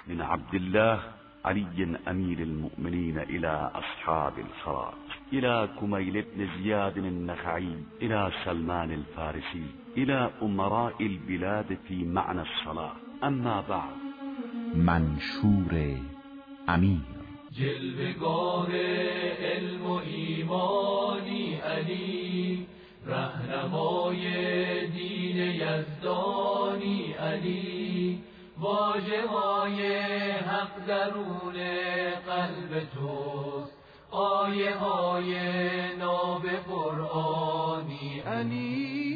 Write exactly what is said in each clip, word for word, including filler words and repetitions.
من عبد الله علي أمير المؤمنين إلى أصحاب الخراج، إلى كميل بن زياد النخعي، إلى سلمان الفارسي، إلى أمراء البلاد في معنى الصلاة. اما بعد. منشور امیر. جلوه‌گاه علم و ایمانی علی، رهنمای دین یزدانی علی، واژه‌های حق درون قلب توست، آیه های ناب قرآنی علی.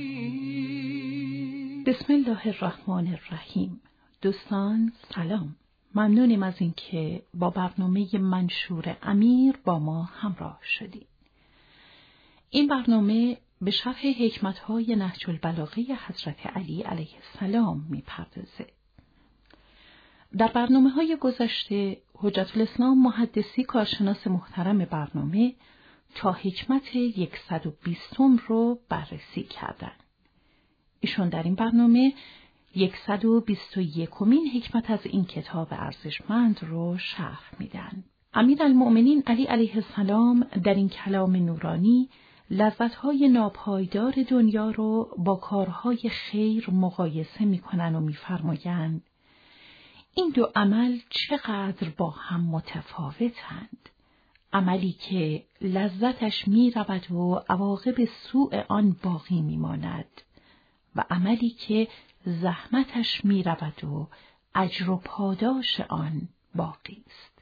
بسم الله الرحمن الرحیم. دوستان سلام، ممنونیم از اینکه با برنامه منشور امیر با ما همراه شدید. این برنامه به شرح حکمت‌های نهج البلاغه حضرت علی علیه السلام می‌پردازه. در برنامه‌های گذشته حجت الاسلام محدثی کارشناس محترم برنامه تا حکمت صد و بیستم رو بررسی کردند. ایشون در این برنامه صد و بیست و یکمین حکمت از این کتاب ارزشمند رو شرح میدن. امیرالمؤمنین علی علیه السلام در این کلام نورانی لذت‌های ناپایدار دنیا رو با کارهای خیر مقایسه میکنن و میفرمایند این دو عمل چقدر با هم متفاوتند. عملی که لذتش میرود و عواقب سوء آن باقی میماند و عملی که زحمتش می رود و اجر و پاداش آن باقی است.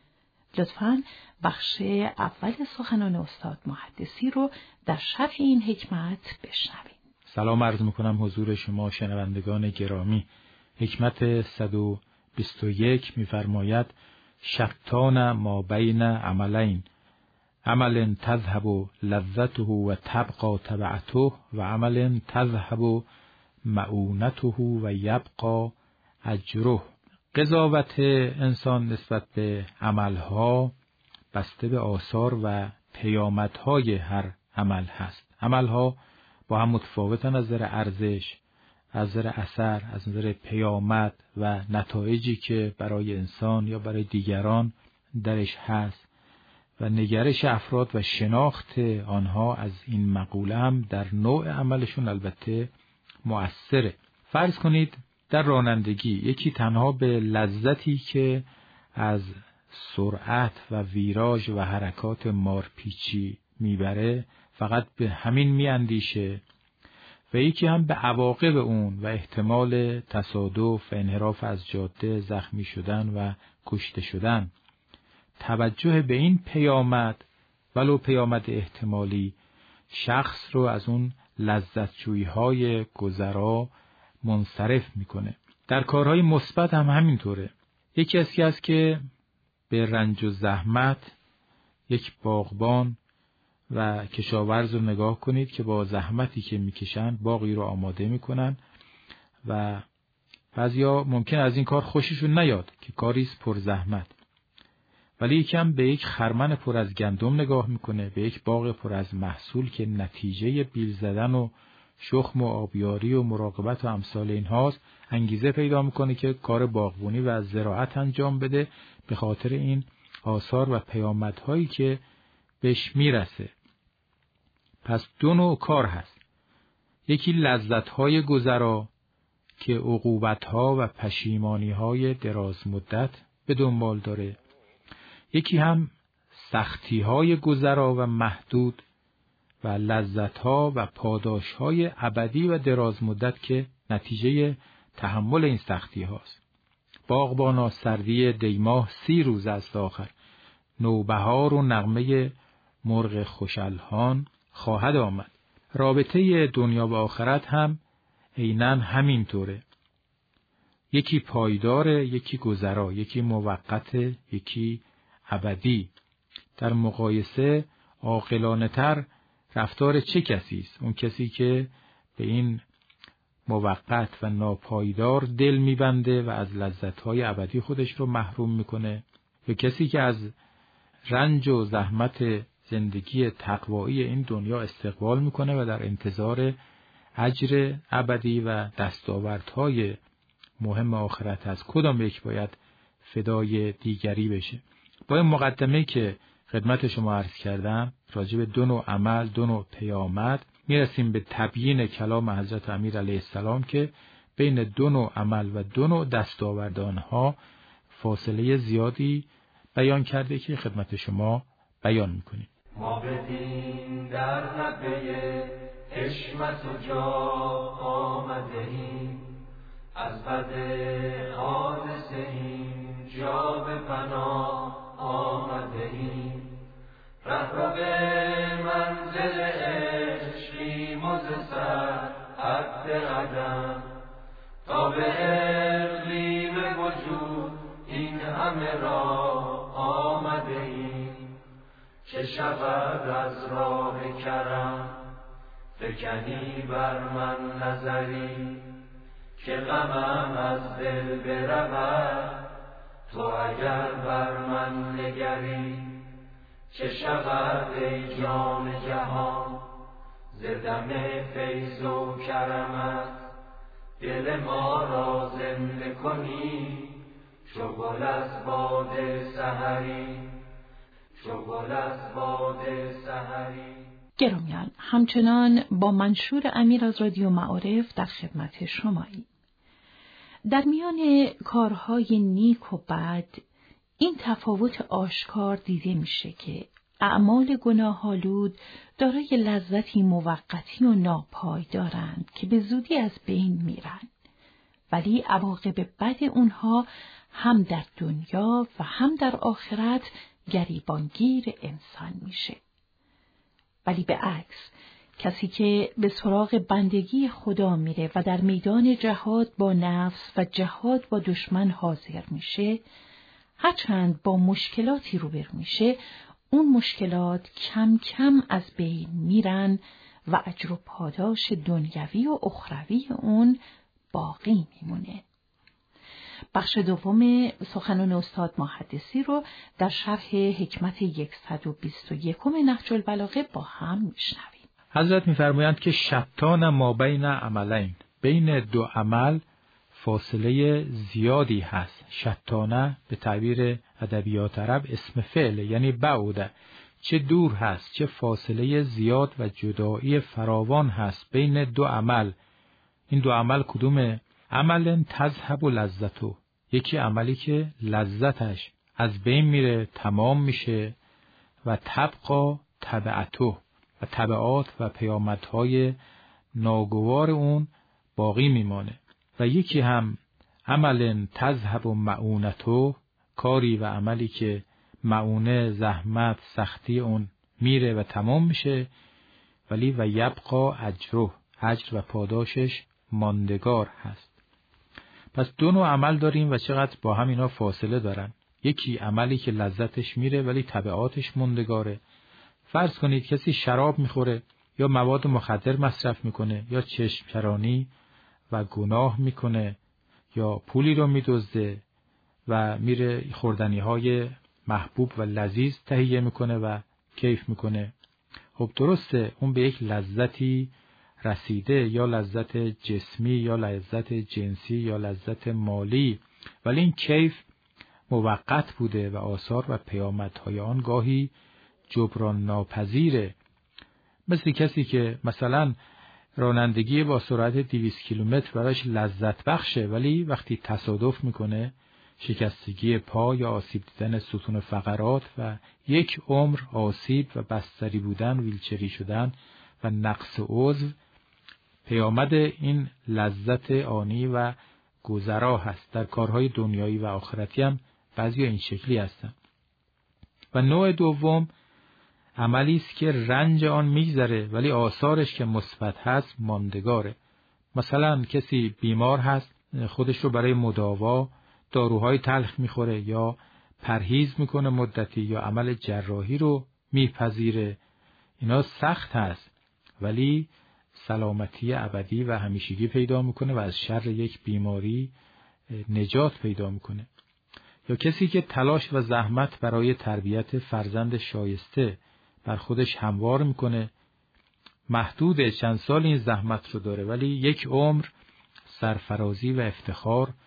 لطفاً بخش اول سخنان استاد محدثی رو در شرح این حکمت بشنوید. سلام عرض میکنم حضور شما شنوندگان گرامی. حکمت صد و بیست و یک میفرماید شتان ما بین عملین، عمل تذهب لذته و تبقى تبعته و عمل تذهب معونته و یبقى اجره. قضاوت انسان نسبت به عملها بسته به آثار و پیامدهای هر عمل هست. عملها با هم متفاوتن از نظر ارزش، از نظر اثر، از نظر پیامد و نتایجی که برای انسان یا برای دیگران درش هست و نگرش افراد و شناخت آنها از این مقوله هم در نوع عملشون البته مؤثره. فرض کنید در رانندگی یکی تنها به لذتی که از سرعت و ویراژ و حرکات مارپیچی میبره فقط به همین میاندیشه و یکی هم به عواقب اون و احتمال تصادف و انحراف از جاده، زخمی شدن و کشته شدن. توجه به این پیامد ولو پیامد احتمالی شخص رو از اون لذت‌جویی‌های گذرا منصرف میکنه. در کارهای مثبت هم همینطوره. یکی از که است که به رنج و زحمت یک باغبان و کشاورز رو نگاه کنید که با زحمتی که میکشن باغی رو آماده میکنن و بعضیا ممکن از این کار خوششون نیاد که کاری است پر زحمت، ولی یکم به یک خرمن پر از گندم نگاه میکنه، به یک باغ پر از محصول که نتیجه بیل زدن و شخم و آبیاری و مراقبت و امثال اینهاست، انگیزه پیدا میکنه که کار باغبونی و زراعت انجام بده به خاطر این آثار و پیامدهایی که بهش میرسه. پس دو نوع کار هست. یکی لذت‌های گذرا که عقوبت‌ها و پشیمانی‌های دراز مدت به دنبال داره. یکی هم سختی‌های گذرا و محدود و لذت‌ها و پاداش‌های ابدی و دراز مدت که نتیجه تحمل این سختی‌هاست. باغبانا سردی دیماه سی روز است آخر، نوبهار و نغمه مرغ خوشالهان خواهد آمد. رابطه دنیا و آخرت هم عیناً همینطوره. یکی پایداره، یکی گذرا، یکی موقت، یکی ابدی. در مقایسه عاقلانه تر رفتار چه کسی است؟ اون کسی که به این موقت و ناپایدار دل میبنده و از لذت‌های ابدی خودش رو محروم میکنه، یا کسی که از رنج و زحمت زندگی تقوایی این دنیا استقبال میکنه و در انتظار اجر ابدی و دستاوردهای مهم آخرت هست، کدام یک باید فدای دیگری بشه. با این مقدمه که خدمت شما عرض کردم راجع به دو نوع عمل، دو نوع پیامد، میرسیم به تبیین کلام حضرت امیر علیه السلام که بین دو نوع عمل و دو نوع دستاوردها فاصله زیادی بیان کرده که خدمت شما بیان میکنیم. ما بدین در ربه حشمت و جا آمده ایم، از بد حادثه این جا به پناه آمده ایم. ره رو به منزل عشقیم و ز سر حد قدم، تا به اقلیم وجود این همه راه آمده ایم. چه شود از راه کرم فکنی بر من نظری، که غمم از دل برود تو اگر بر من نگری. چه شود ای جان جهان ز دم فیض و کرمت، دل ما را زنده کنی چو گل از باد سحری، چو گل از باد سحری. گرامیان، همچنان با منشور امیر از رادیو معارف در خدمت شماییم. در میان کارهای نیک و بد این تفاوت آشکار دیده میشه که اعمال گناه‌آلود دارای لذتی موقتی و ناپایدارند که به زودی از بین میرن، ولی عواقب بد اونها هم در دنیا و هم در آخرت گریبانگیر انسان میشه. ولی به عکس، کسی که به سراغ بندگی خدا میره و در میدان جهاد با نفس و جهاد با دشمن حاضر میشه، هرچند با مشکلاتی روبرو میشه، اون مشکلات کم کم از بین میرن و اجر و پاداش دنیوی و اخروی اون باقی میمونه. بخش دوم سخنان استاد محدثی رو در شرح حکمت صد و بیست و یک نهج البلاغه با هم میشنویم. حضرت میفرمایند که شتان ما بین عملین، بین دو عمل فاصله زیادی هست. شتانه به تعبیر ادبیات عرب اسم فعل، یعنی بعوده، چه دور هست، چه فاصله زیاد و جدایی فراوان هست بین دو عمل. این دو عمل کدومه؟ عمل تذهب و لذتو، یکی عملی که لذتش از بین میره، تمام میشه، و تبقا تبعتو، و تبعات و پیامدهای ناگوار اون باقی میمانه. و یکی هم عمل تذهب و معونتو، کاری و عملی که معونه، زحمت، سختی اون میره و تمام میشه، ولی و یبقا اجره، اجر و پاداشش ماندگار هست. پس دو نوع عمل داریم و چقدر با هم اینا فاصله دارن. یکی عملی که لذتش میره ولی تبعاتش ماندگاره. فرض کنید کسی شراب میخوره یا مواد مخدر مصرف میکنه یا چشم چرانی و گناه میکنه یا پولی رو میدزده و میره خوردنی های محبوب و لذیذ تهیه میکنه و کیف میکنه. خب درسته اون به یک لذتی رسیده، یا لذت جسمی یا لذت جنسی یا لذت مالی، ولی این کیف موقت بوده و آثار و پیامدهای آن گاهی جبران ناپذیره. مثل کسی که مثلا رانندگی با سرعت دویست کیلومتر براش لذت بخشه، ولی وقتی تصادف میکنه شکستگی پا یا آسیب دیدن ستون فقرات و یک عمر آسیب و بستری بودن، ویلچری شدن و نقص عضو، پیامد این لذت آنی و گذرا هست. در کارهای دنیایی و آخرتی هم بعضی این شکلی هستن. و نوع دوم عملی است که رنج آن میگذره ولی آثارش که مثبت هست ماندگاره. مثلا کسی بیمار هست، خودش رو برای مداوا داروهای تلخ میخوره یا پرهیز میکنه مدتی یا عمل جراحی رو میپذیره. اینا سخت هست ولی سلامتی ابدی و همیشگی پیدا میکنه و از شر یک بیماری نجات پیدا میکنه. یا کسی که تلاش و زحمت برای تربیت فرزند شایسته بر خودش هموار میکنه، محدود چند سال این زحمت رو داره ولی یک عمر سرفرازی و افتخار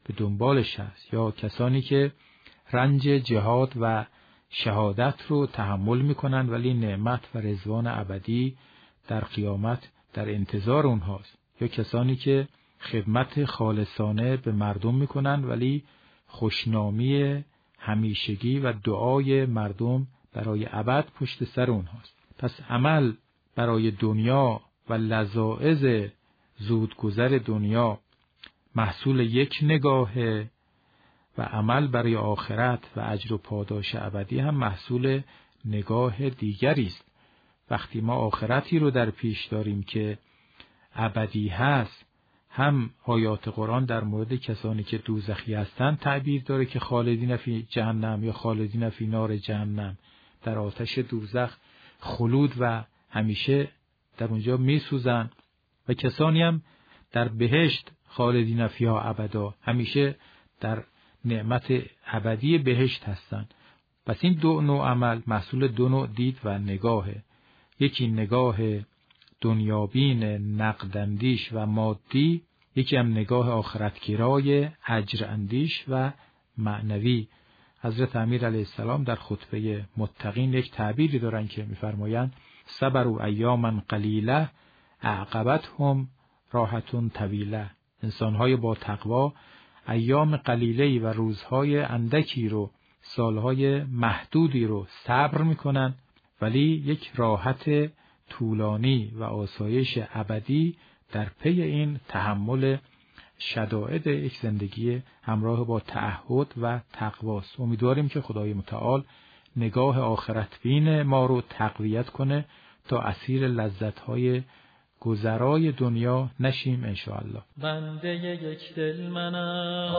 به دنبالش هست، یا کسانی که رنج جهاد و شهادت رو تحمل میکنن ولی نعمت و رضوان ابدی در قیامت در انتظار اونهاست، یا کسانی که خدمت خالصانه به مردم میکنن ولی خوشنامی همیشگی و دعای مردم برای ابد پشت سر اونهاست. پس عمل برای دنیا و لذاذ زودگذر دنیا محصول یک نگاهه و عمل برای آخرت و اجر و پاداش ابدی هم محصول نگاه دیگری است. وقتی ما آخرتی رو در پیش داریم که ابدی هست، هم آیات قرآن در مورد کسانی که دوزخی هستند تعبیر داره که خالدین فی جهنم یا خالدین فی نار جهنم، در آتش دوزخ خلود و همیشه در اونجا میسوزن، و کسانی هم در بهشت خالدین فیها ابدا، همیشه در نعمت ابدی بهشت هستند. پس این دو نوع عمل محصول دو نوع دید و نگاهه، یکی نگاه دنیابین نقداندیش و مادی، یکی هم نگاه آخرتگرای اجراندیش و معنوی. حضرت امیر علیه السلام در خطبه متقین یک تعبیری دارن که میفرمایند صبروا ایاما قلیله اعقبتهم راحتون طویله. انسانهای با تقوا ایام قلیله‌ای و روزهای اندکی رو، سالهای محدودی رو صبر میکنن، ولی یک راحت طولانی و آسایش ابدی در پی این تحمل شدائد یک زندگی همراه با تعهد و تقواست. امیدواریم که خدای متعال نگاه آخرت بین ما رو تقویت کنه تا اسیر لذت‌های گذرای دنیا نشیم انشاءالله. بنده یک دل منم،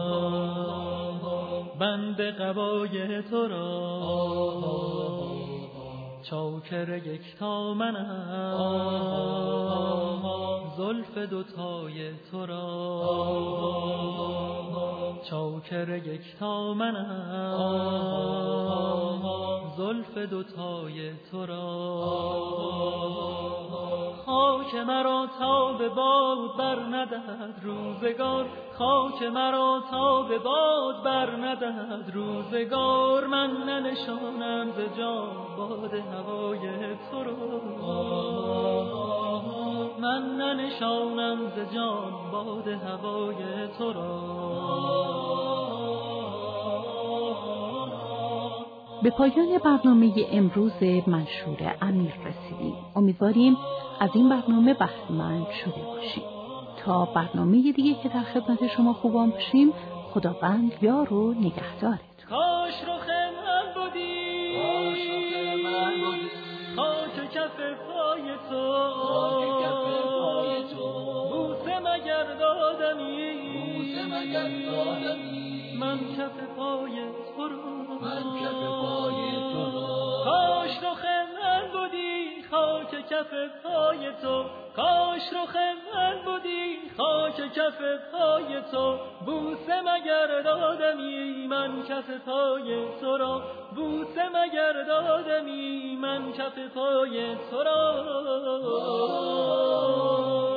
بنده قبای تو را، چاکر یک تا منم، زلف دوتای تو را، چاکر یک تا منم، زلف دوتای تو را. خاک مرا تا به باد بر ندهد روزگار، خاک مرا تا به باد بر ندهد روزگار، من ننشانم ز جان باد هوای تو را، من ننشانم ز جان باد هوای تو را. به پایان برنامه امروز منشور امیر رسیدیم. امیدواریم از این برنامه بهره‌مند شده باشیم. تا برنامه دیگه که در خدمت شما خوبان باشیم، خداوند یار و نگهدارتون. کاش رخ من بودی، کاش رخ من بودی، خاک کف پای تو، خاک کف پای تو، بوسه مگر دادمی، بوسه مگر دادمی، من کف پای تو را، من کف پای تو را. کاش رخ من بودی، خاک کف پای تو، کاش رخ من بودی، خاک کف پای تو، بوسه مگر دادمی، من کف پای تو را، بوسه مگر دادمی، من کف پای تو را.